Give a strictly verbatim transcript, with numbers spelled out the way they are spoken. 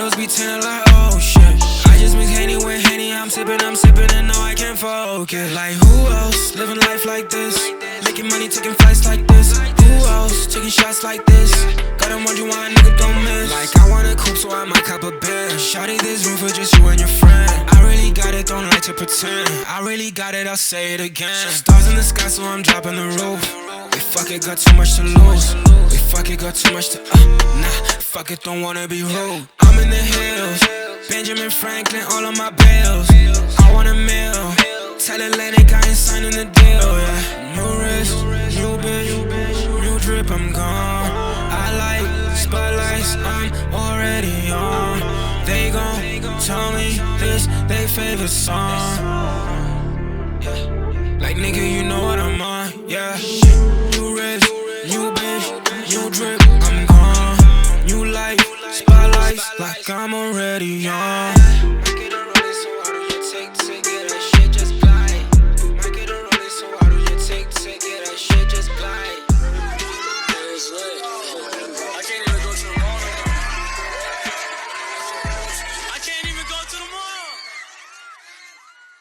bottles be tinted like, oh shit. I just mix Henny with Henny, I'm sipping, I'm sipping, and no, I can't focus. Like, who else living life like this? Making money, taking flights like this. Who else taking shots like this? Gotta wonder why a nigga don't miss. Like, I want a coupe, so I might cop a Benz. Shawty, this room for just you and your friend. I really got it, don't like to pretend. I really got it, I'll say it again. Stars in the sky, so I'm dropping the roof. We fuck it, got too much to lose. We fuck it, got too much to, uh, nah, fuck it, don't wanna be rude. I'm in the hills, Benjamin Franklin, all of my bills. I want a meal, tell Atlantic I ain't signing the deal, yeah. New wrist, new bitch, new drip, I'm gone. I like spotlights, I'm already on. They gon' tell me this, they favorite song. Like, nigga, you know what I'm on, yeah. New wrist, new bitch, new drip, I'm gone. New life, spotlights, like I'm already on.